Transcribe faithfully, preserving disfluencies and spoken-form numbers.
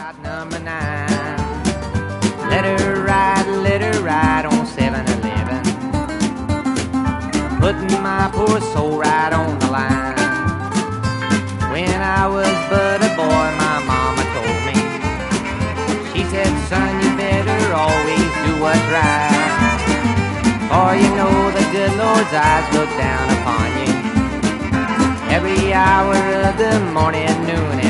Lot number nine. Let her ride, let her ride on seven eleven, putting my poor soul right on the line. When I was but a boy, my mama told me, she said, son, you better always do what's right, for you know the good Lord's eyes look down upon you every hour of the morning, noon,